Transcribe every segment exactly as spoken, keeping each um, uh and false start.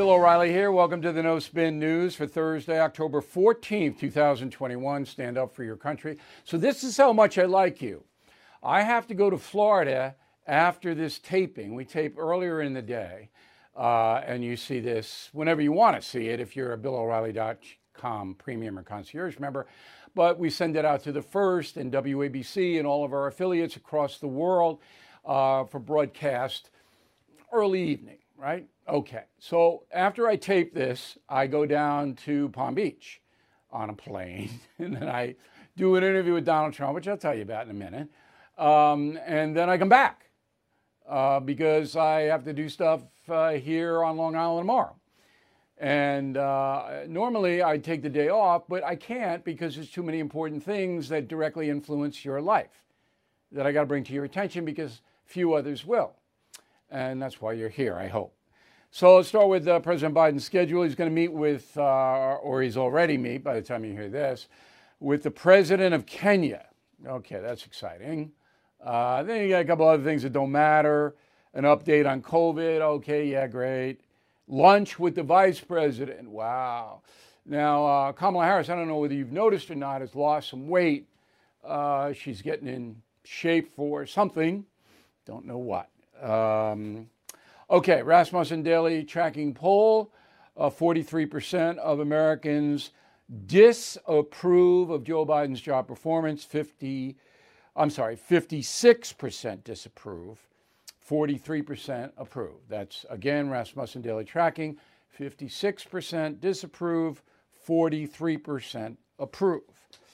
Bill O'Reilly here. Welcome to the No Spin News for Thursday, October fourteenth, two thousand twenty-one. Stand up for your country. So this is how much I like you. I have to go to Florida after this taping. We tape earlier in the day, uh, and you see this whenever you want to see it if you're a Bill O'Reilly dot com premium or concierge member. But we send it out to the First and W A B C and all of our affiliates across the world uh, for broadcast early evening, right? Okay, so after I tape this, I go down to Palm Beach on a plane, and then I do an interview with Donald Trump, which I'll tell you about in a minute. Um, and then I come back uh, because I have to do stuff uh, here on Long Island tomorrow. And uh, normally I take the day off, but I can't because there's too many important things that directly influence your life that I got to bring to your attention because few others will. And that's why you're here, I hope. So let's start with uh, President Biden's schedule. He's going to meet with, uh, or he's already meet by the time you hear this, with the president of Kenya. Okay, that's exciting. Uh, then you got a couple other things that don't matter. An update on COVID. Okay, yeah, great. Lunch with the vice president. Wow. Now, uh, Kamala Harris, I don't know whether you've noticed or not, has lost some weight. Uh, she's getting in shape for something. Don't know what. Um, Okay, Rasmussen Daily tracking poll, uh, forty-three percent of Americans disapprove of Joe Biden's job performance, fifty, I'm sorry, fifty-six percent disapprove, forty-three percent approve. That's, again, Rasmussen Daily tracking, fifty-six percent disapprove, forty-three percent approve.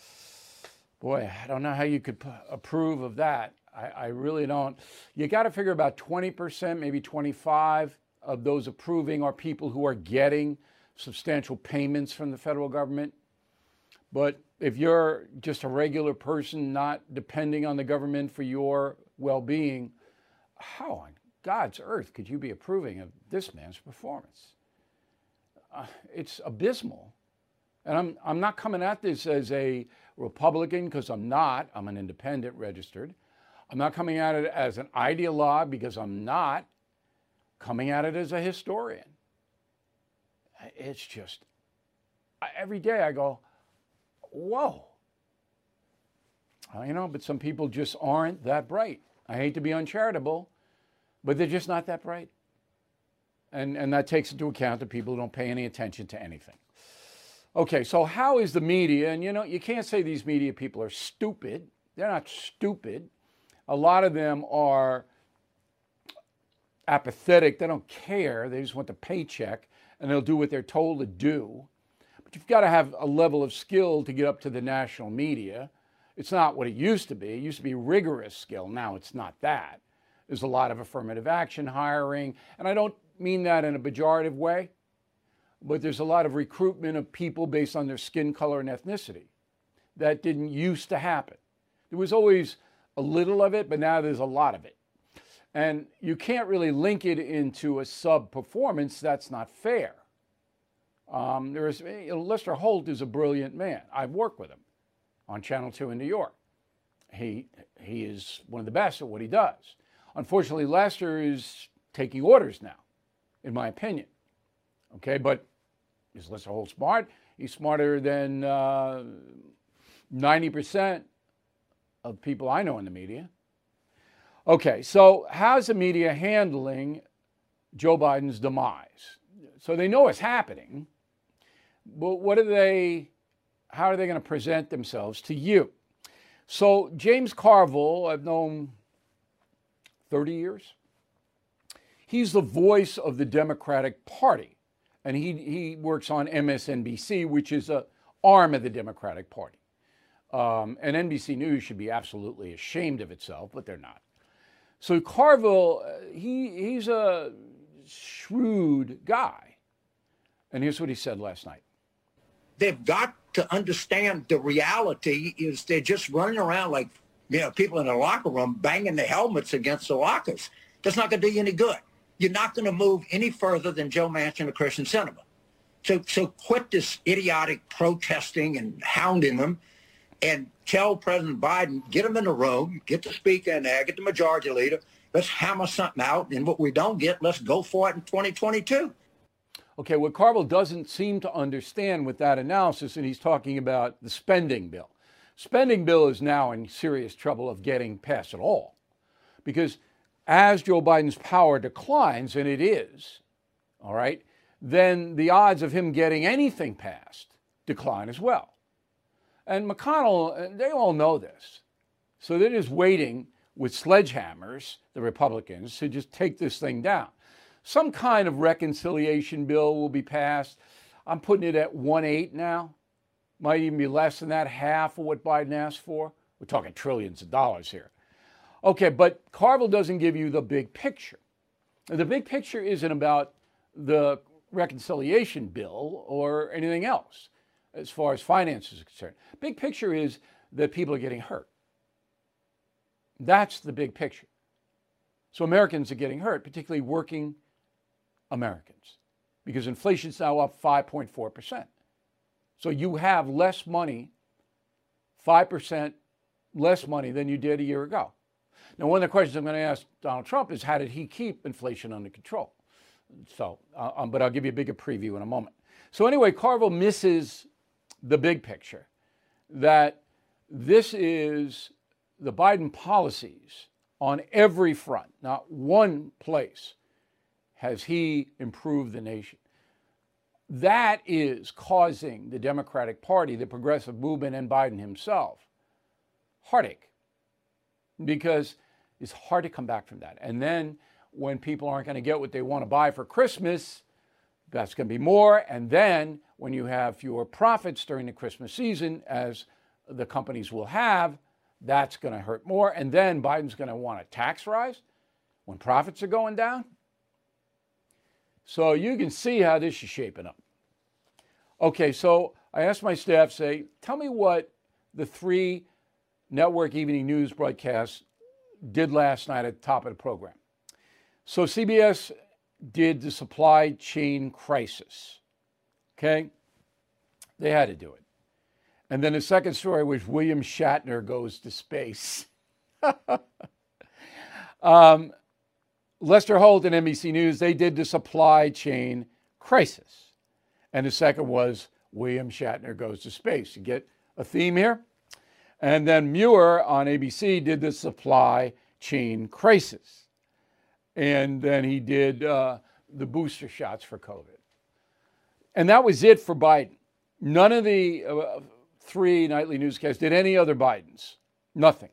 Boy, I don't know how you could p- approve of that. I, I really don't. You got to figure about twenty percent, maybe twenty-five of those approving are people who are getting substantial payments from the federal government. But if you're just a regular person not depending on the government for your well-being, how on God's earth could you be approving of this man's performance? Uh, it's abysmal. And I'm, I'm not coming at this as a Republican because I'm not. I'm an independent registered. I'm not coming at it as an ideologue because I'm not coming at it as a historian. It's just, every day I go, whoa. You know, but some people just aren't that bright. I hate to be uncharitable, but they're just not that bright. And, and that takes into account the people who don't pay any attention to anything. Okay, so how is the media? And you know, you can't say these media people are stupid. They're not stupid. A lot of them are apathetic. They don't care. They just want the paycheck, and they'll do what they're told to do. But you've got to have a level of skill to get up to the national media. It's not what it used to be. It used to be rigorous skill. Now it's not that. There's a lot of affirmative action hiring, and I don't mean that in a pejorative way, but there's a lot of recruitment of people based on their skin color and ethnicity. That didn't used to happen. There was always a little of it, but now there's a lot of it. And you can't really link it into a sub-performance. That's not fair. Um, there is, you know, Lester Holt is a brilliant man. I've worked with him on Channel two in New York. He, he is one of the best at what he does. Unfortunately, Lester is taking orders now, in my opinion. Okay, but is Lester Holt smart? He's smarter than uh, ninety percent of people I know in the media. Okay, so how's the media handling Joe Biden's demise? So they know it's happening, but what are they, how are they going to present themselves to you? So James Carville, I've known thirty years. He's the voice of the Democratic Party, and he, he works on M S N B C, which is an arm of the Democratic Party. Um, and N B C News should be absolutely ashamed of itself, but they're not. So Carville, he, he's a shrewd guy. And here's what he said last night. They've got to understand the reality is they're just running around like, you know, people in a locker room banging their helmets against the lockers. That's not going to do you any good. You're not going to move any further than Joe Manchin or Kyrsten Sinema. So, so quit this idiotic protesting and hounding them. And tell President Biden, get him in the room, get the speaker in there, get the majority leader. Let's hammer something out. And what we don't get, let's go for it in twenty twenty-two. Okay, what Carville doesn't seem to understand with that analysis, and he's talking about the spending bill. Spending bill is now in serious trouble of getting passed at all. Because as Joe Biden's power declines, and it is, all right, then the odds of him getting anything passed decline as well. And McConnell, they all know this. So they're just waiting with sledgehammers, the Republicans, to just take this thing down. Some kind of reconciliation bill will be passed. I'm putting it at one eight now. Might even be less than that, half of what Biden asked for. We're talking trillions of dollars here. Okay, but Carville doesn't give you the big picture. The big picture isn't about the reconciliation bill or anything else as far as finances are concerned. Big picture is that people are getting hurt. That's the big picture. So Americans are getting hurt, particularly working Americans, because inflation's now up five point four percent. So you have less money, five percent less money than you did a year ago. Now, one of the questions I'm going to ask Donald Trump is, how did he keep inflation under control? So, uh, um, but I'll give you a bigger preview in a moment. So anyway, Carville misses the big picture, that this is the Biden policies on every front. Not one place has he improved the nation. That is causing the Democratic Party, the progressive movement, and Biden himself heartache, because it's hard to come back from that. And then when people aren't going to get what they want to buy for Christmas, that's going to be more. And then when you have fewer profits during the Christmas season, as the companies will have, that's going to hurt more. And then Biden's going to want a tax rise when profits are going down. So you can see how this is shaping up. Okay, so I asked my staff, say, tell me what the three network evening news broadcasts did last night at the top of the program. So C B S did the supply chain crisis. Okay? They had to do it. And then the second story was William Shatner goes to space. um, Lester Holt and N B C News, they did the supply chain crisis. And the second was William Shatner goes to space. You get a theme here? And then Muir on A B C did the supply chain crisis. And then he did uh, the booster shots for COVID. And that was it for Biden. None of the uh, three nightly newscasts did any other Bidens. Nothing.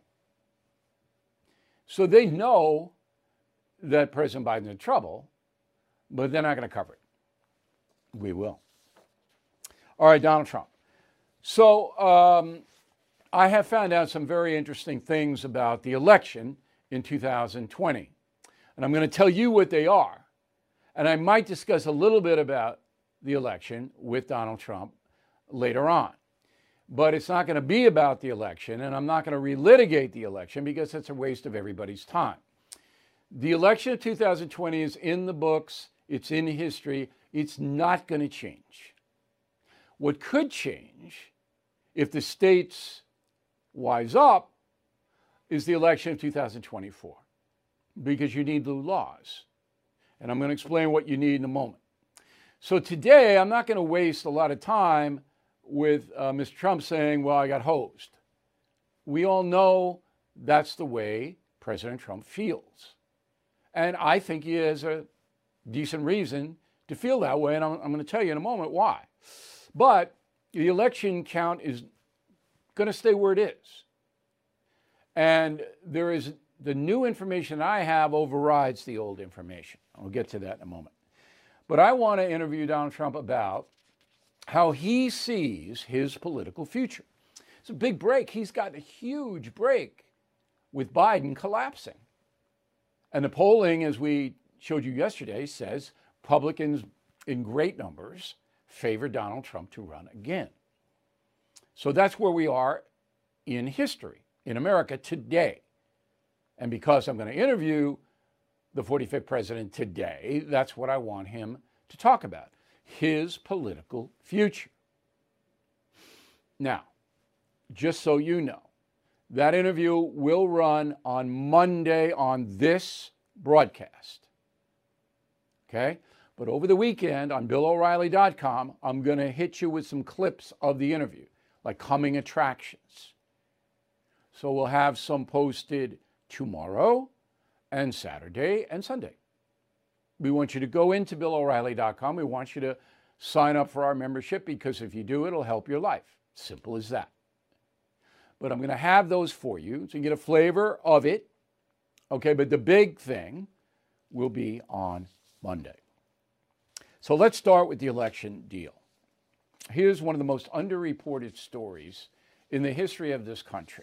So they know that President Biden's in trouble, but they're not going to cover it. We will. All right, Donald Trump. So um, I have found out some very interesting things about the election in two thousand twenty. And I'm going to tell you what they are. And I might discuss a little bit about the election with Donald Trump later on. But it's not going to be about the election, and I'm not going to relitigate the election because it's a waste of everybody's time. The election of two thousand twenty is in the books. It's in history. It's not going to change. What could change, if the states wise up, is the election of two thousand twenty-four, because you need new laws. And I'm going to explain what you need in a moment. So today, I'm not going to waste a lot of time with uh, Mister Trump saying, well, I got hosed. We all know that's the way President Trump feels. And I think he has a decent reason to feel that way, and I'm, I'm going to tell you in a moment why. But the election count is going to stay where it is. And there is the new information I have overrides the old information. I'll get to that in a moment. But I want to interview Donald Trump about how he sees his political future. It's a big break. He's got a huge break with Biden collapsing. And the polling, as we showed you yesterday, says Republicans in great numbers favor Donald Trump to run again. So that's where we are in history, in America today. And because I'm going to interview the forty-fifth president today, that's what I want him to talk about, his political future. Now, just so you know, that interview will run on Monday on this broadcast. Okay? But over the weekend on Bill O'Reilly dot com, I'm going to hit you with some clips of the interview, like coming attractions. So we'll have some posted tomorrow and Saturday and Sunday. We want you to go into Bill O'Reilly dot com. We want you to sign up for our membership, because if you do, it'll help your life. Simple as that. But I'm going to have those for you so you get a flavor of it. Okay, but the big thing will be on Monday. So let's start with the election deal. Here's one of the most underreported stories in the history of this country.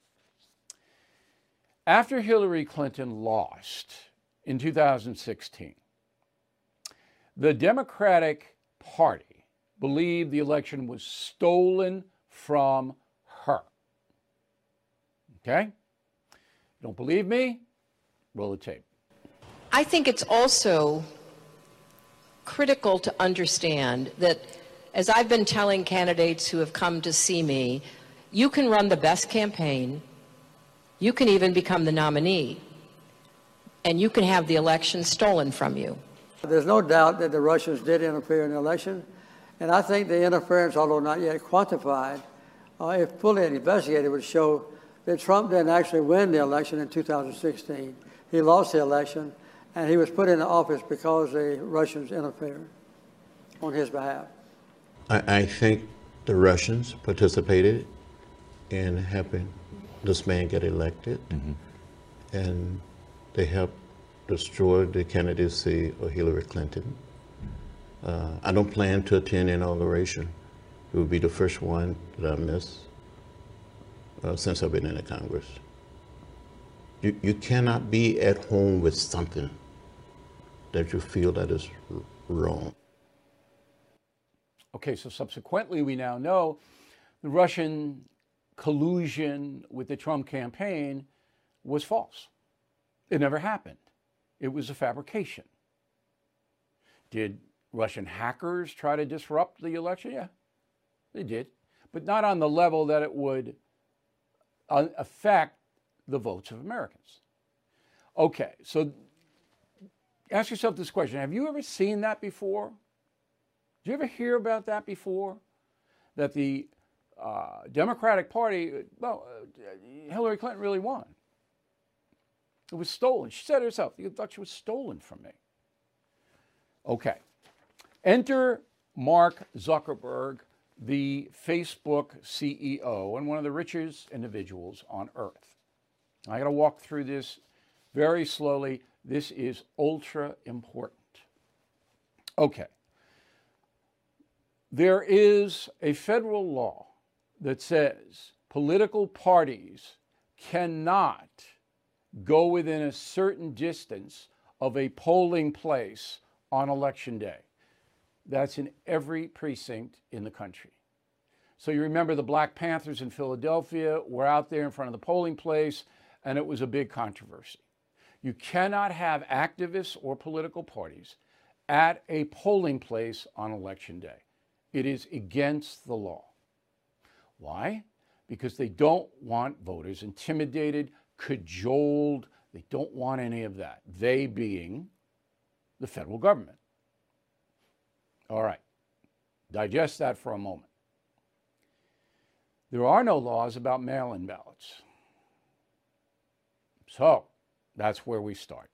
After Hillary Clinton lost in two thousand sixteen, the Democratic Party believed the election was stolen from her. Okay? Don't believe me? Roll the tape. I think it's also critical to understand that, as I've been telling candidates who have come to see me, you can run the best campaign, you can even become the nominee, and you can have the election stolen from you. There's no doubt that the Russians did interfere in the election, and I think the interference, although not yet quantified, uh, if fully investigated, would show that Trump didn't actually win the election in two thousand sixteen. He lost the election, and he was put into office because the Russians interfered on his behalf. I, I think the Russians participated in helping this man get elected, mm-hmm. and they helped destroy the candidacy of Hillary Clinton. Uh, I don't plan to attend the inauguration. It will be the first one that I miss uh, since I've been in the Congress. You, you cannot be at home with something that you feel that is r- wrong. Okay, so subsequently we now know the Russian collusion with the Trump campaign was false. It never happened. It was a fabrication. Did Russian hackers try to disrupt the election? Yeah, they did, but not on the level that it would uh, affect the votes of Americans. Okay, so ask yourself this question. Have you ever seen that before? Did you ever hear about that before? That the uh, Democratic Party, well, uh, Hillary Clinton really won. It was stolen. She said herself, you thought she was stolen from me. Okay. Enter Mark Zuckerberg, the Facebook C E O and one of the richest individuals on earth. I got to walk through this very slowly. This is ultra important. Okay. There is a federal law that says political parties cannot go within a certain distance of a polling place on election day. That's in every precinct in the country. So you remember the Black Panthers in Philadelphia were out there in front of the polling place, and it was a big controversy. You cannot have activists or political parties at a polling place on election day. It is against the law. Why? Because they don't want voters intimidated, cajoled. They don't want any of that. They being the federal government. All right. Digest that for a moment. There are no laws about mail-in ballots. So that's where we start.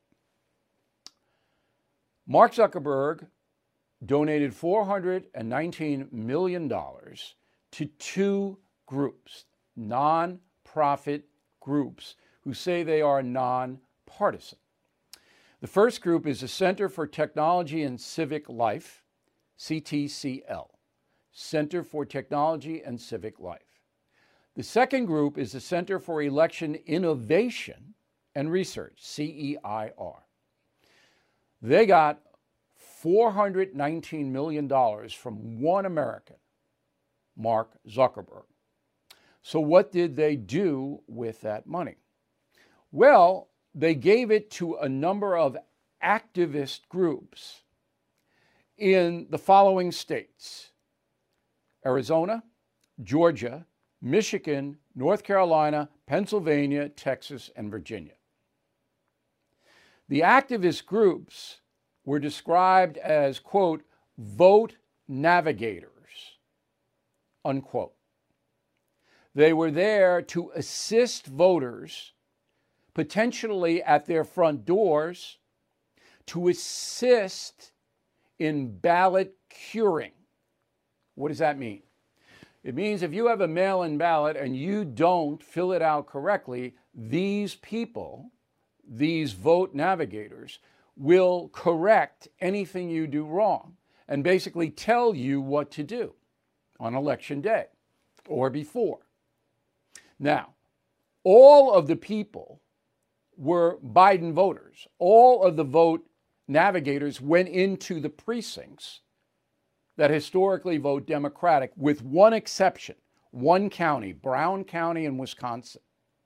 Mark Zuckerberg donated four hundred nineteen million dollars to two groups, non-profit groups, who say they are nonpartisan. The first group is the Center for Technology and Civic Life, C T C L, Center for Technology and Civic Life. The second group is the Center for Election Innovation and Research, C E I R. They got four hundred nineteen million dollars from one American, Mark Zuckerberg. So what did they do with that money? Well, they gave it to a number of activist groups in the following states: Arizona, Georgia, Michigan, North Carolina, Pennsylvania, Texas, and Virginia. The activist groups were described as, quote, vote navigators, unquote. They were there to assist voters, potentially at their front doors, to assist in ballot curing. What does that mean? It means if you have a mail-in ballot and you don't fill it out correctly, these people, these vote navigators, will correct anything you do wrong and basically tell you what to do on election day or before. Now, all of the people were Biden voters. All of the vote navigators went into the precincts that historically vote Democratic, with one exception, one county, Brown County in Wisconsin.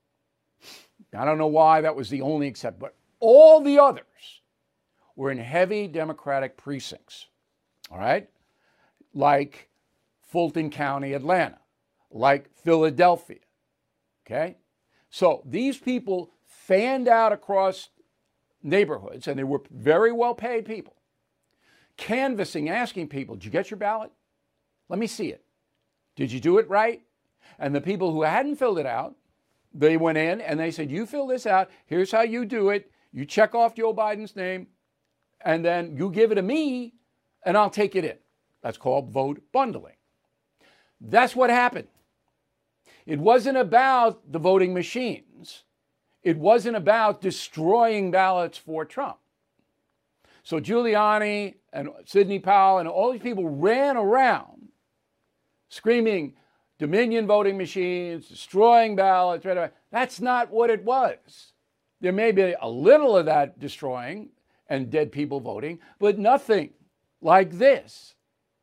I don't know why that was the only exception, but all the others were in heavy Democratic precincts, all right? Like Fulton County, Atlanta, like Philadelphia, okay? So these people fanned out across neighborhoods, and they were very well-paid people, canvassing, asking people, did you get your ballot? Let me see it. Did you do it right? And the people who hadn't filled it out, they went in and they said, you fill this out, here's how you do it, you check off Joe Biden's name, and then you give it to me, and I'll take it in. That's called vote bundling. That's what happened. It wasn't about the voting machines. It wasn't about destroying ballots for Trump. So Giuliani and Sidney Powell and all these people ran around screaming, Dominion voting machines, destroying ballots. That's not what it was. There may be a little of that destroying and dead people voting, but nothing like this.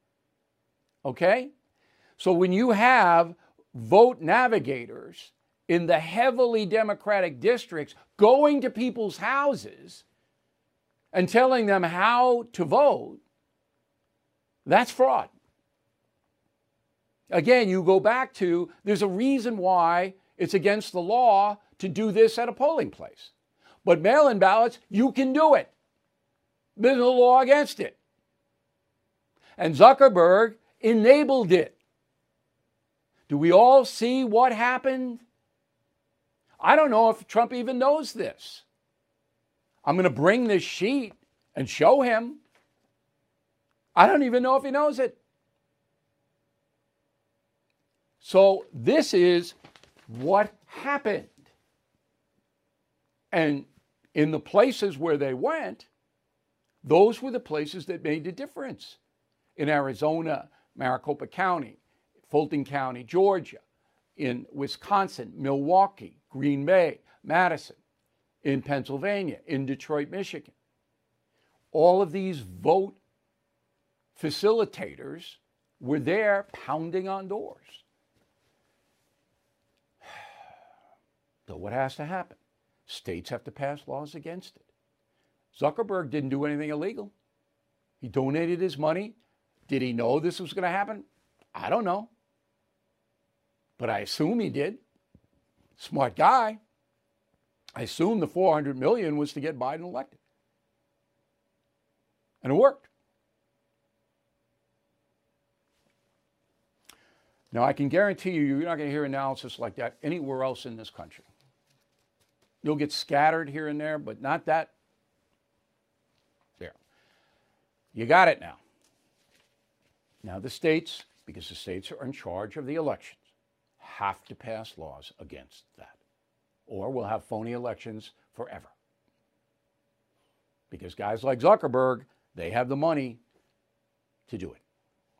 Okay? So when you have vote navigators in the heavily Democratic districts going to people's houses and telling them how to vote, that's fraud. Again, you go back to, there's a reason why it's against the law to do this at a polling place. But mail-in ballots, you can do it. There's no law against it. And Zuckerberg enabled it. Do we all see what happened? I don't know if Trump even knows this. I'm going to bring this sheet and show him. I don't even know if he knows it. So this is what happened. And in the places where they went, those were the places that made the difference. In Arizona, Maricopa County, Fulton County, Georgia, in Wisconsin, Milwaukee, Green Bay, Madison, in Pennsylvania, in Detroit, Michigan. All of these vote facilitators were there pounding on doors. So what has to happen? States have to pass laws against it. Zuckerberg didn't do anything illegal. He donated his money. Did he know this was going to happen? I don't know. But I assume he did. Smart guy. I assume the four hundred million dollars was to get Biden elected. And it worked. Now, I can guarantee you, you're not going to hear analysis like that anywhere else in this country. You'll get scattered here and there, but not that. There. You got it now. Now, the states, because the states are in charge of the elections, have to pass laws against that. Or we'll have phony elections forever. Because guys like Zuckerberg, they have the money to do it.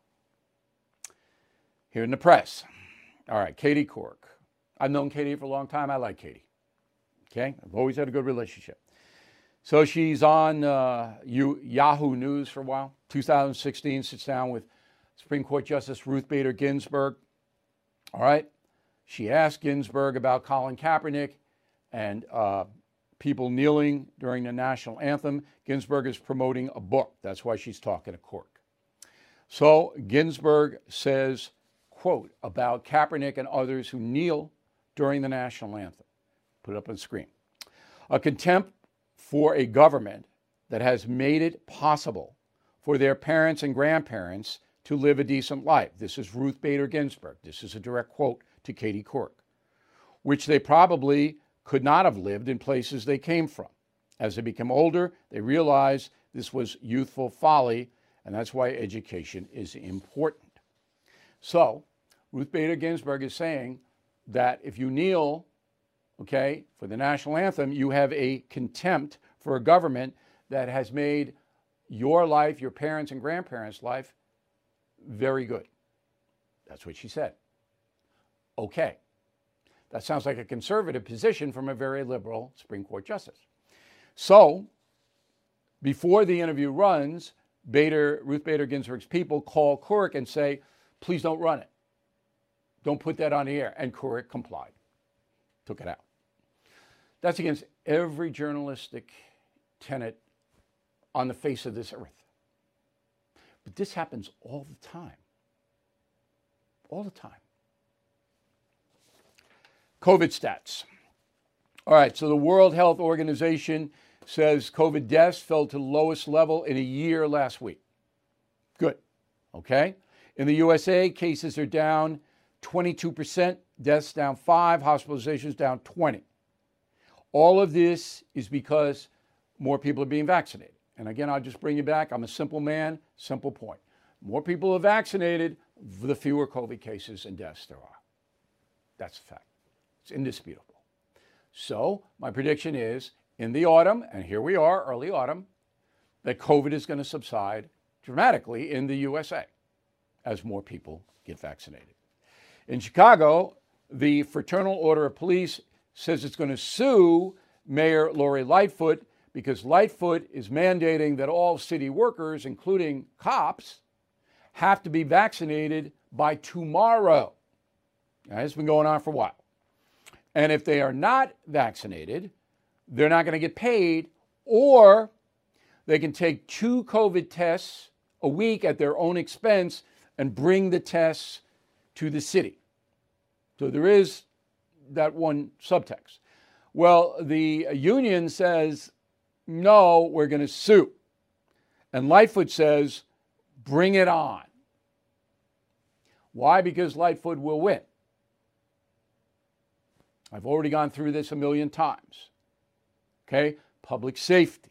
Here in the press. All right, Katie Couric. I've known Katie for a long time. I like Katie. Okay? I've always had a good relationship. So she's on uh, Yahoo News for a while. two thousand sixteen, sits down with Supreme Court Justice Ruth Bader Ginsburg. All right? She asked Ginsburg about Colin Kaepernick and uh, people kneeling during the national anthem. Ginsburg is promoting a book. That's why she's talking to Couric. So Ginsburg says, quote, about Kaepernick and others who kneel during the national anthem. Put it up on the screen. A contempt for a government that has made it possible for their parents and grandparents to live a decent life. This is Ruth Bader Ginsburg. This is a direct quote to Katie Couric, which they probably could not have lived in places they came from. As they become older, they realize this was youthful folly, and that's why education is important. So, Ruth Bader Ginsburg is saying that if you kneel, okay, for the national anthem, you have a contempt for a government that has made your life, your parents' and grandparents' life, very good. That's what she said. Okay. That sounds like a conservative position from a very liberal Supreme Court justice. So, before the interview runs, Bader, Ruth Bader Ginsburg's people call Couric and say, please don't run it. Don't put that on the air. And Couric complied, took it out. That's against every journalistic tenet on the face of this earth. But this happens all the time. All the time. COVID stats. All right, so the World Health Organization says COVID deaths fell to the lowest level in a year last week. Good, okay? In the U S A, cases are down twenty-two percent, deaths down five, hospitalizations down twenty. All of this is because more people are being vaccinated. And again, I'll just bring you back. I'm a simple man, simple point. More people are vaccinated, the fewer COVID cases and deaths there are. That's a fact. It's indisputable. So my prediction is in the autumn, and here we are, early autumn, that COVID is going to subside dramatically in the U S A as more people get vaccinated. In Chicago, the Fraternal Order of Police says it's going to sue Mayor Lori Lightfoot because Lightfoot is mandating that all city workers, including cops, have to be vaccinated by tomorrow. Now, it's been going on for a while. And if they are not vaccinated, they're not going to get paid, or they can take two COVID tests a week at their own expense and bring the tests to the city. So there is that one subtext. Well, the union says, no, we're going to sue. And Lightfoot says, bring it on. Why? Because Lightfoot will win. I've already gone through this a million times. Okay? Public safety.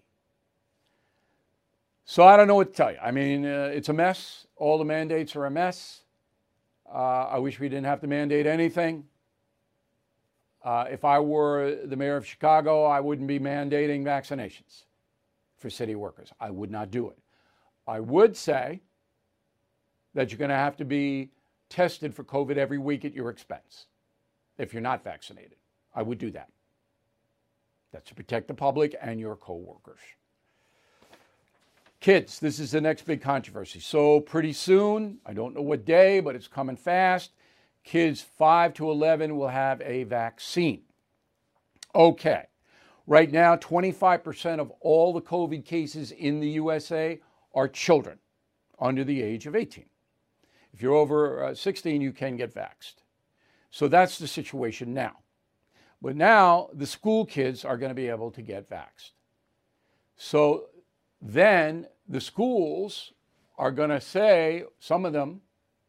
So I don't know what to tell you. I mean, uh, it's a mess. All the mandates are a mess. Uh, I wish we didn't have to mandate anything. Uh, if I were the mayor of Chicago, I wouldn't be mandating vaccinations for city workers. I would not do it. I would say that you're going to have to be tested for COVID every week at your expense if you're not vaccinated. I would do that. That's to protect the public and your co-workers. Kids, this is the next big controversy. So pretty soon, I don't know what day, but it's coming fast, kids five to eleven will have a vaccine. Okay. Right now, twenty-five percent of all the COVID cases in the U S A are children under the age of eighteen. If you're over uh, sixteen, you can get vaxxed. So that's the situation now. But now the school kids are going to be able to get vaxxed. So then the schools are going to say, some of them,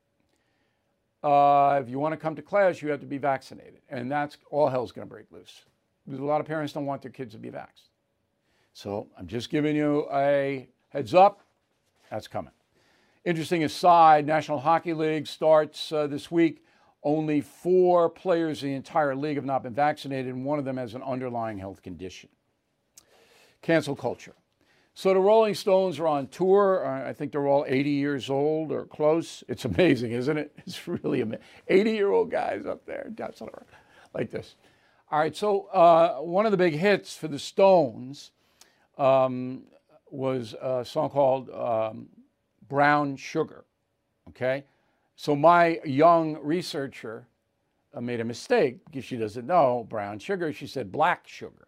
uh, if you want to come to class, you have to be vaccinated. And that's all hell's going to break loose. Because a lot of parents don't want their kids to be vaxxed. So I'm just giving you a heads up. That's coming. Interesting aside, National Hockey League starts uh, this week. Only four players in the entire league have not been vaccinated, and one of them has an underlying health condition. Cancel culture. So the Rolling Stones are on tour. I think they're all eighty years old or close. It's amazing, isn't it? It's really amazing. eighty-year-old guys up there dancing around like this. All right, so uh, one of the big hits for the Stones um, was a song called um, Brown Sugar, okay? So my young researcher uh, made a mistake because she doesn't know brown sugar. She said black sugar.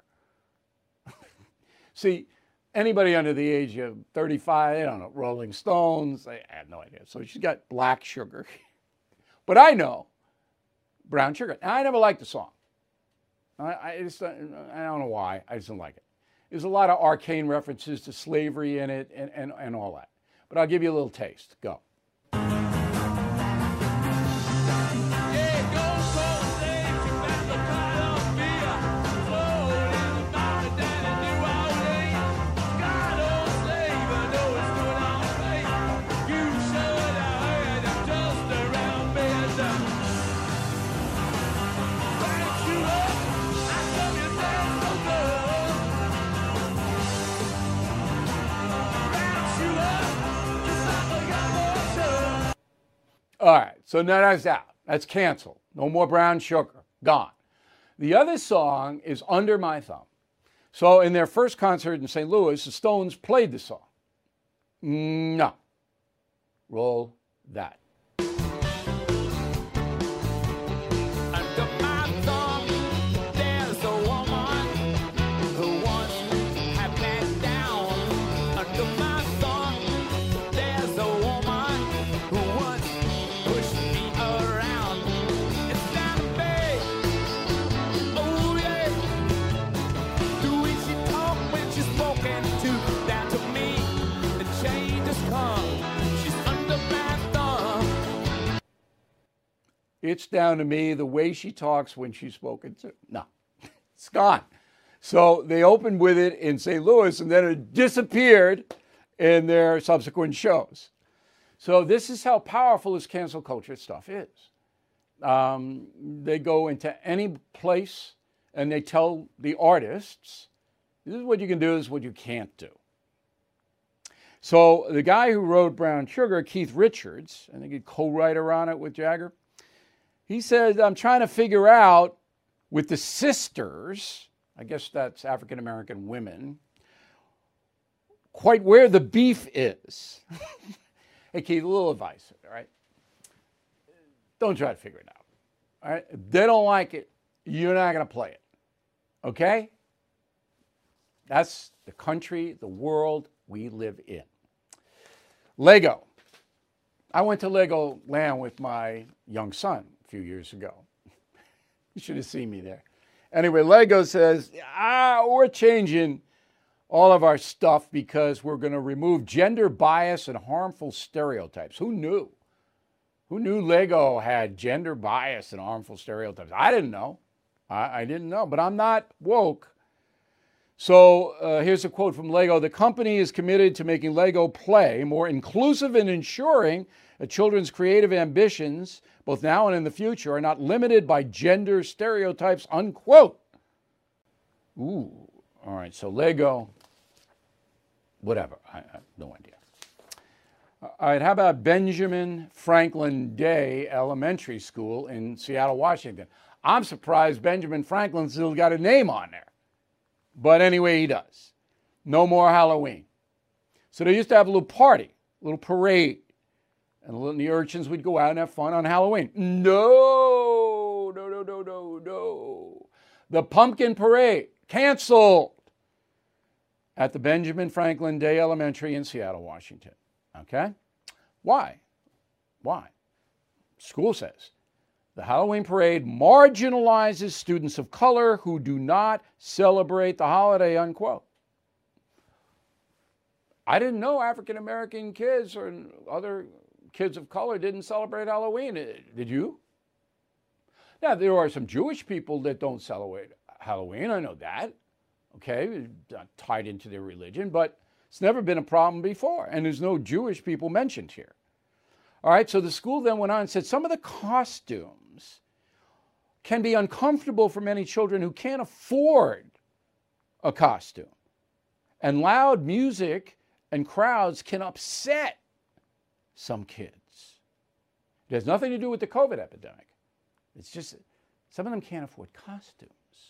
See, anybody under the age of thirty-five, they don't know, Rolling Stones, they have no idea. So she's got black sugar. But I know brown sugar. Now, I never liked the song. I, I just I don't know why. I just don't like it. There's a lot of arcane references to slavery in it and, and, and all that. But I'll give you a little taste. Go. All right, so now that's out. That's canceled. No more brown sugar. Gone. The other song is Under My Thumb. So in their first concert in Saint Louis, the Stones played the song. No. Roll that. It's down to me, the way she talks when she's spoken to. No, it's gone. So they opened with it in Saint Louis, and then it disappeared in their subsequent shows. So this is how powerful this cancel culture stuff is. Um, they go into any place, and they tell the artists, this is what you can do, this is what you can't do. So the guy who wrote Brown Sugar, Keith Richards, I think he co-writer on it with Jagger, he said, I'm trying to figure out with the sisters, I guess that's African-American women, quite where the beef is. Hey, Keith, a little advice, all right? Don't try to figure it out, all right? If they don't like it, you're not going to play it, okay? That's the country, the world we live in. Lego. I went to Lego Land with my young son a few years ago. You should have seen me there. Anyway, Lego says, ah, we're changing all of our stuff because we're going to remove gender bias and harmful stereotypes. Who knew? Who knew Lego had gender bias and harmful stereotypes? I didn't know. I, I didn't know, but I'm not woke. So uh, here's a quote from Lego. The company is committed to making Lego Play more inclusive and ensuring that children's creative ambitions, both now and in the future, are not limited by gender stereotypes, unquote. Ooh, all right, so Lego, whatever, I, I have no idea. All right, how about Benjamin Franklin Day Elementary School in Seattle, Washington? I'm surprised Benjamin Franklin still got a name on there. But anyway, he does. No more Halloween. So they used to have a little party, a little parade. And the urchins would go out and have fun on Halloween. No, no, no, no, no, no. The pumpkin parade, canceled at the Benjamin Franklin Day Elementary in Seattle, Washington. Okay? Why? Why? School says the Halloween parade marginalizes students of color who do not celebrate the holiday, unquote. I didn't know African-American kids or other kids of color didn't celebrate Halloween. Did you? Now, there are some Jewish people that don't celebrate Halloween. I know that. Okay, not tied into their religion, but it's never been a problem before. And there's no Jewish people mentioned here. All right, so the school then went on and said some of the costumes can be uncomfortable for many children who can't afford a costume. And loud music and crowds can upset some kids. It has nothing to do with the COVID epidemic. It's just some of them can't afford costumes.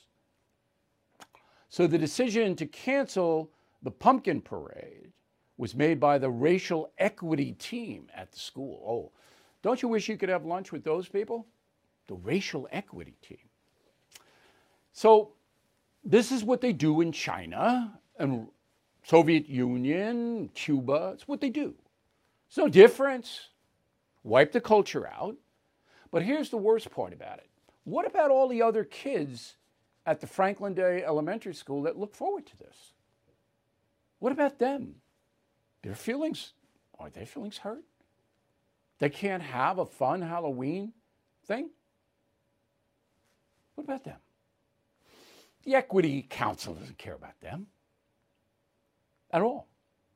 So the decision to cancel the pumpkin parade was made by the racial equity team at the school. Oh, don't you wish you could have lunch with those people? The racial equity team. So this is what they do in China and Soviet Union, Cuba. It's what they do. It's no difference. Wipe the culture out. But here's the worst part about it. What about all the other kids at the Franklin Day Elementary School that look forward to this? What about them? Their feelings, are their feelings hurt? They can't have a fun Halloween thing? What about them? The Equity Council doesn't care about them at all.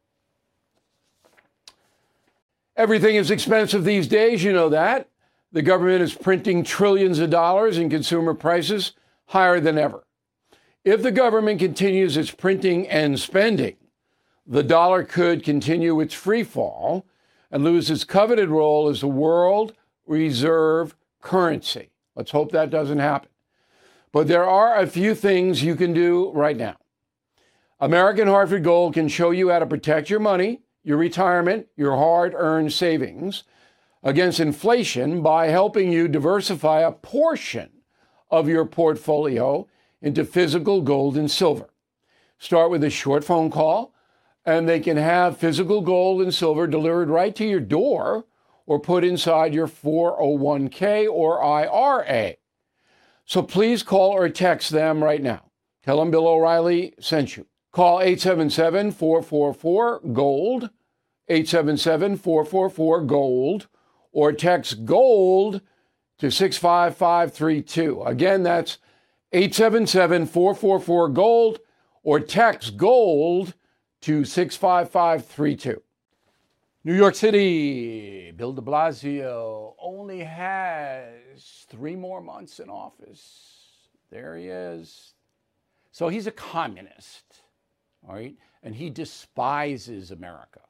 Everything is expensive these days, you know that. The government is printing trillions of dollars and consumer prices higher than ever. If the government continues its printing and spending, the dollar could continue its free fall and lose its coveted role as the world reserve currency. Let's hope that doesn't happen. But there are a few things you can do right now. American Hartford Gold can show you how to protect your money, your retirement, your hard-earned savings against inflation by helping you diversify a portion of your portfolio into physical gold and silver. Start with a short phone call, and they can have physical gold and silver delivered right to your door or put inside your four oh one k or I R A. So please call or text them right now. Tell them Bill O'Reilly sent you. Call eight seven seven, four four four, GOLD, eight seven seven, four four four, GOLD, or text GOLD to six five five three two. Again, that's eight seven seven, four four four, GOLD, or text GOLD to six five five three two. New York City, Bill de Blasio only has three more months in office. There he is. So he's a communist, all right? And he despises America.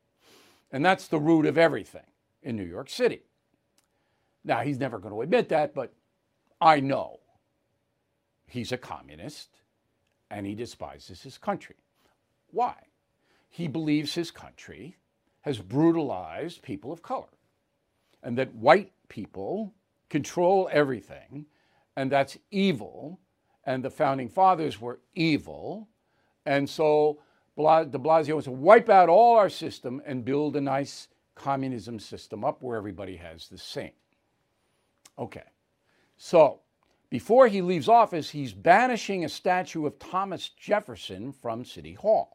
And that's the root of everything in New York City. Now, he's never going to admit that, but I know he's a communist and he despises his country. Why? He believes his country has brutalized people of color and that white people control everything, and that's evil, and the founding fathers were evil, and so de Blasio wants to wipe out all our system and build a nice communism system up where everybody has the same. Okay, so before he leaves office, he's banishing a statue of Thomas Jefferson from City Hall.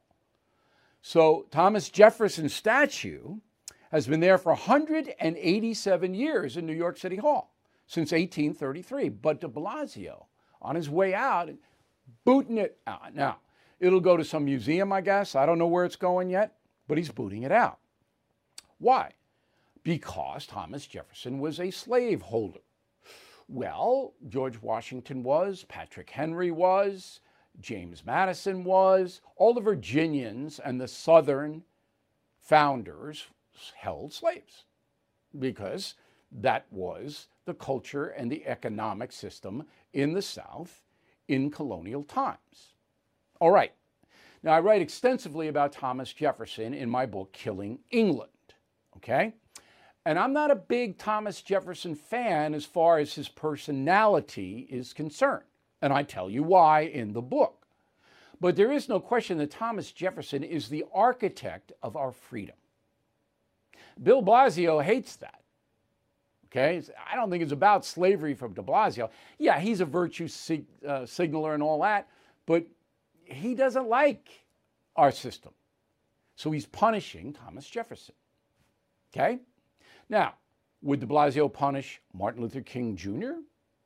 So Thomas Jefferson's statue has been there for one hundred eighty-seven years in New York City Hall since eighteen thirty-three. But de Blasio, on his way out, booting it out. Now, it'll go to some museum, I guess. I don't know where it's going yet, but he's booting it out. Why? Because Thomas Jefferson was a slaveholder. Well, George Washington was, Patrick Henry was, James Madison was, all the Virginians and the Southern founders held slaves because that was the culture and the economic system in the South in colonial times. All right. Now, I write extensively about Thomas Jefferson in my book, Killing England, okay? And I'm not a big Thomas Jefferson fan as far as his personality is concerned. And I tell you why in the book. But there is no question that Thomas Jefferson is the architect of our freedom. Bill Blasio hates that. Okay? I don't think it's about slavery from de Blasio. Yeah, he's a virtue sig- uh, signaler and all that, but he doesn't like our system. So he's punishing Thomas Jefferson. Okay? Now, would de Blasio punish Martin Luther King Junior?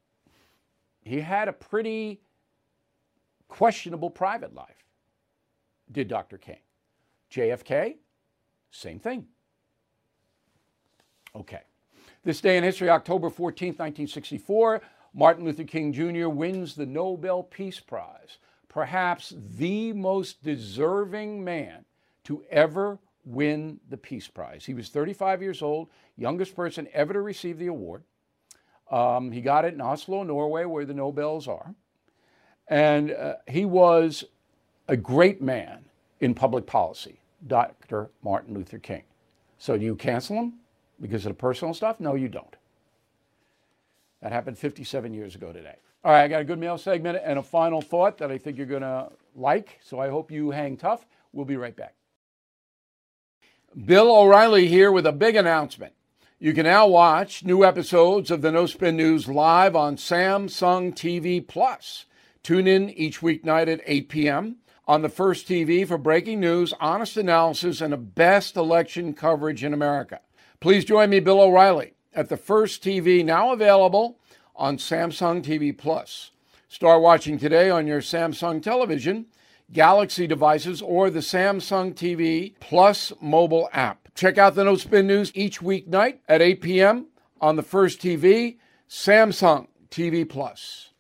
He had a pretty questionable private life, did Doctor King. J F K, same thing. Okay. This day in history, October fourteenth, nineteen sixty-four, Martin Luther King Junior wins the Nobel Peace Prize, perhaps the most deserving man to ever win the Peace Prize. He was thirty-five years old, youngest person ever to receive the award. Um, he got it in Oslo, Norway, where the Nobels are. And uh, he was a great man in public policy, Doctor Martin Luther King. So do you cancel him because of the personal stuff? No, you don't. That happened fifty-seven years ago today. All right, I got a good mail segment and a final thought that I think you're going to like. So I hope you hang tough. We'll be right back. Bill O'Reilly here with a big announcement. You can now watch new episodes of the No Spin News live on Samsung T V Plus. Tune in each weeknight at eight p.m. on the First T V for breaking news, honest analysis, and the best election coverage in America. Please join me, Bill O'Reilly, at the First T V, now available on Samsung T V Plus. Start watching today on your Samsung television, Galaxy devices, or the Samsung T V Plus mobile app. Check out the No Spin News each weeknight at eight p.m. on the First T V, Samsung T V Plus.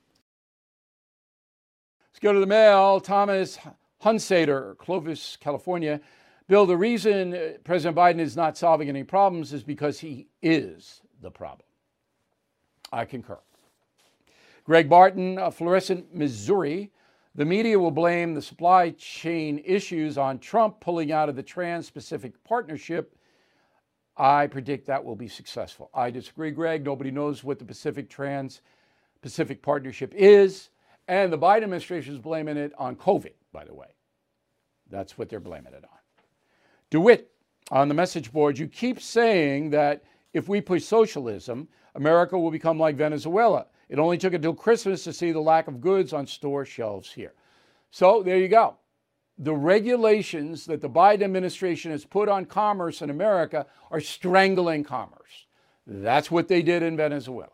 Let's go to the mail. Thomas Hunsader, Clovis, California. Bill, the reason President Biden is not solving any problems is because he is the problem. I concur. Greg Barton, uh, Florissant, Missouri. The media will blame the supply chain issues on Trump pulling out of the Trans-Pacific Partnership. I predict that will be successful. I disagree, Greg. Nobody knows what the Pacific Trans-Pacific Partnership is. And the Biden administration is blaming it on COVID, by the way. That's what they're blaming it on. DeWitt, on the message board, you keep saying that if we push socialism, America will become like Venezuela. It only took until Christmas to see the lack of goods on store shelves here. So there you go. The regulations that the Biden administration has put on commerce in America are strangling commerce. That's what they did in Venezuela.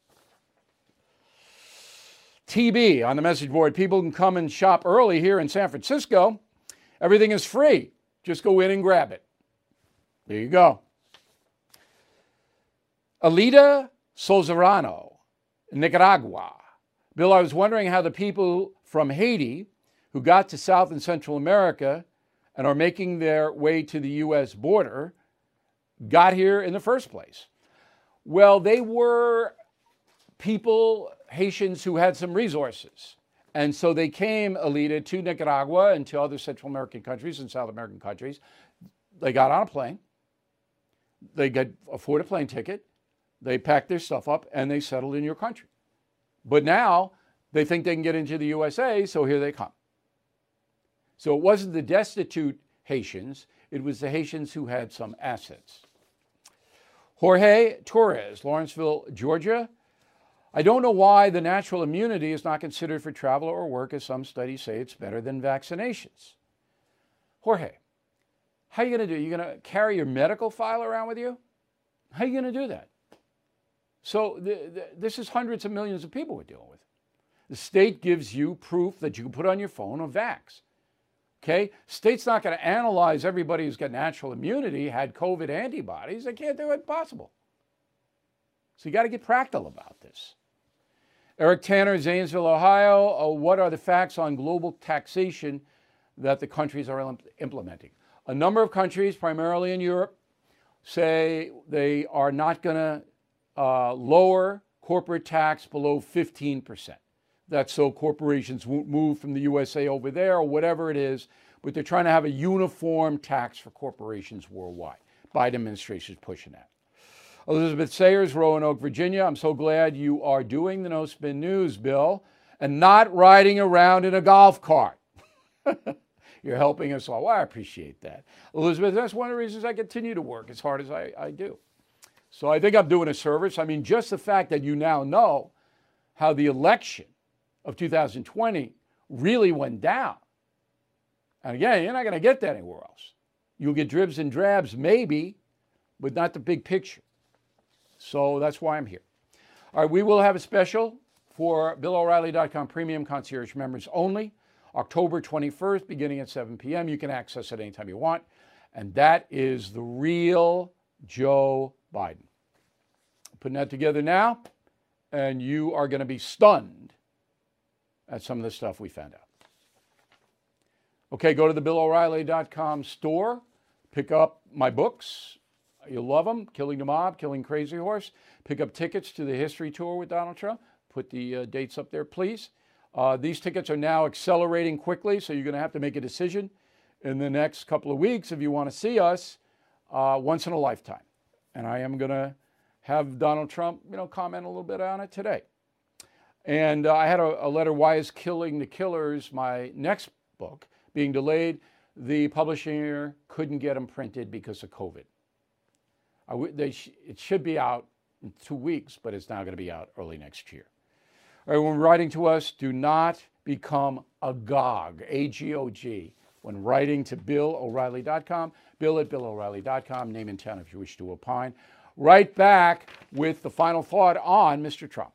T B on the message board. People can come and shop early here in San Francisco. Everything is free. Just go in and grab it. There you go. Alida Solzerano, Nicaragua. Bill, I was wondering how the people from Haiti who got to South and Central America and are making their way to the U S border got here in the first place. Well, they were people, Haitians, who had some resources. And so they came, Alida, to Nicaragua and to other Central American countries and South American countries. They got on a plane. They could afford a plane ticket. They packed their stuff up and they settled in your country. But now they think they can get into the U S A, so here they come. So it wasn't the destitute Haitians, it was the Haitians who had some assets. Jorge Torres, Lawrenceville, Georgia. I don't know why the natural immunity is not considered for travel or work, as some studies say it's better than vaccinations. Jorge, how are you going to do? You're going to carry your medical file around with you? How are you going to do that? So the, the, this is hundreds of millions of people we're dealing with. The state gives you proof that you can put on your phone or vax. Okay? State's not going to analyze everybody who's got natural immunity, had COVID antibodies. They can't do it possible. So you got to get practical about this. Eric Tanner, Zanesville, Ohio. Uh, what are the facts on global taxation that the countries are imp- implementing? A number of countries, primarily in Europe, say they are not going to uh, lower corporate tax below fifteen percent. That's so corporations won't move from the U S A over there or whatever it is, but they're trying to have a uniform tax for corporations worldwide. Biden administration is pushing that. Elizabeth Sayers, Roanoke, Virginia. I'm so glad you are doing the No Spin News, Bill, and not riding around in a golf cart. You're helping us all. Well, I appreciate that. Elizabeth, that's one of the reasons I continue to work as hard as I, I do. So I think I'm doing a service. I mean, just the fact that you now know how the election of two thousand twenty really went down. And again, you're not going to get that anywhere else. You'll get dribs and drabs, maybe, but not the big picture. So that's why I'm here. All right, we will have a special for Bill O'Reilly dot com Premium Concierge members only, October twenty-first, beginning at seven p.m. You can access it anytime you want. And that is the real Joe Biden. I'm putting that together now, and you are going to be stunned at some of the stuff we found out. Okay, go to the Bill O'Reilly dot com store, pick up my books. You'll love them. Killing the Mob, Killing Crazy Horse. Pick up tickets to the history tour with Donald Trump. Put the uh, dates up there, please. Uh, these tickets are now accelerating quickly, so you're going to have to make a decision in the next couple of weeks if you want to see us uh, once in a lifetime. And I am going to have Donald Trump, you know, comment a little bit on it today. And uh, I had a, a letter, Why is Killing the Killers, my next book, being delayed? The publisher couldn't get them printed because of COVID. I w- they sh- it should be out in two weeks, but it's now going to be out early next year. All right, when writing to us, do not become agog, A G O G, when writing to Bill O'Reilly dot com, Bill at Bill O'Reilly dot com, name and town if you wish to opine. Right back with the final thought on Mister Trump.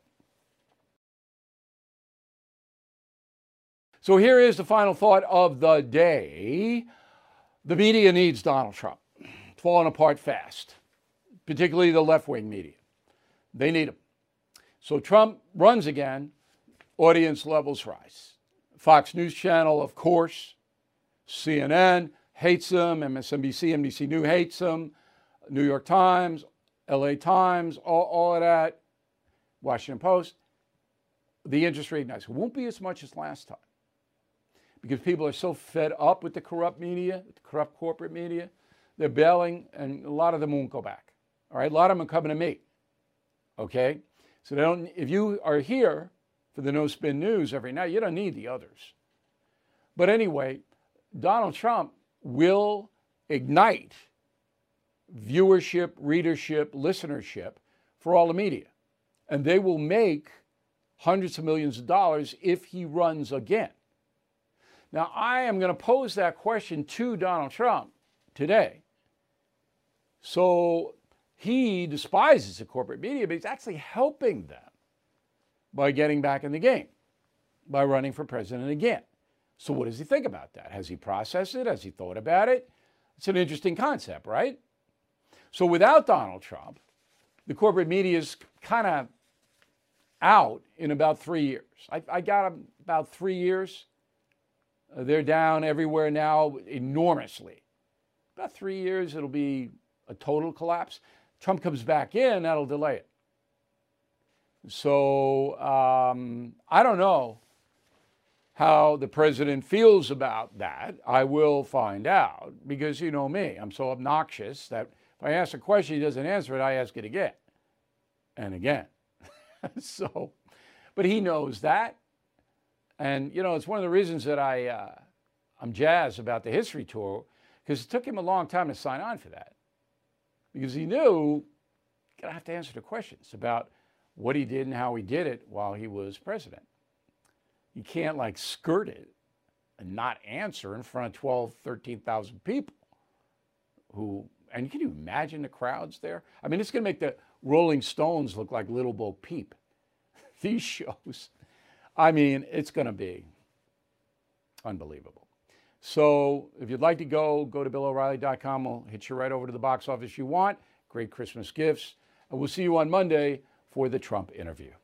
So here is the final thought of the day. The media needs Donald Trump. It's falling apart fast, particularly the left-wing media. They need him. So Trump runs again, audience levels rise. Fox News Channel, of course, C N N hates him, M S N B C, N B C News hates him, New York Times, L A Times, all, all of that, Washington Post. The interest rate nice. It won't be as much as last time because people are so fed up with the corrupt media, with the corrupt corporate media. They're bailing, and a lot of them won't go back. All right, a lot of them are coming to me. Okay, so they don't. If you are here for the No Spin News every night, you don't need the others. But anyway, Donald Trump will ignite viewership, readership, listenership for all the media, and they will make hundreds of millions of dollars if he runs again. Now, I am going to pose that question to Donald Trump today. So he despises the corporate media, but he's actually helping them by getting back in the game, by running for president again. So what does he think about that? Has he processed it? Has he thought about it? It's an interesting concept, right? So without Donald Trump, the corporate media is kind of out in about three years. I, I got about three years. Uh, they're down everywhere now enormously. About three years, it'll be a total collapse. Trump comes back in, that'll delay it. So um, I don't know how the president feels about that. I will find out because you know me. I'm so obnoxious that if I ask a question, he doesn't answer it, I ask it again and again. So, but he knows that. And, you know, it's one of the reasons that I, uh, I'm jazzed about the history tour because it took him a long time to sign on for that. Because he knew he's going to have to answer the questions about what he did and how he did it while he was president. You can't, like, skirt it and not answer in front of twelve, thirteen thousand people who, and can you imagine the crowds there? I mean, it's going to make the Rolling Stones look like Little Bo Peep. These shows. I mean, it's going to be unbelievable. So if you'd like to go, go to Bill O'Reilly dot com. We'll hit you right over to the box office you want. Great Christmas gifts. And we'll see you on Monday for the Trump interview.